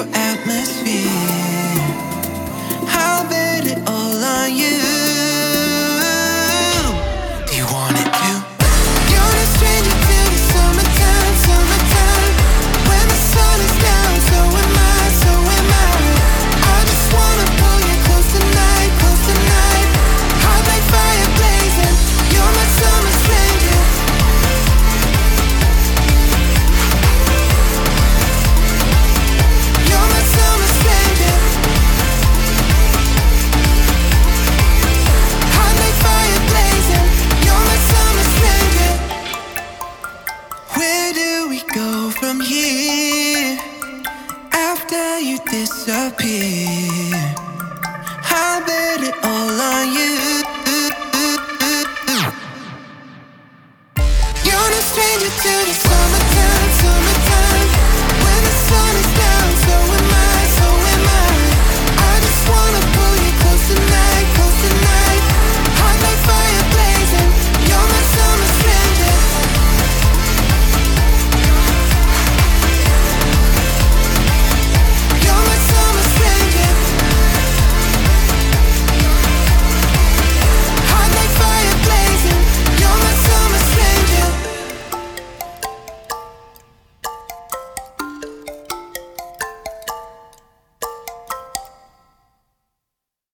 your atmosphere. I'll bet it all on you. Do you want it too? You're a stranger to the summertime, summertime. When the sun is down, so am I, so am I. I just wanna pull you close tonight, close tonight. Hot like fire blazing. You're my summer stranger. You're my summer stranger. Hot like fire blazing. You're my summer stranger. Where do we go from here? After you disappear, I'll bet it all on you.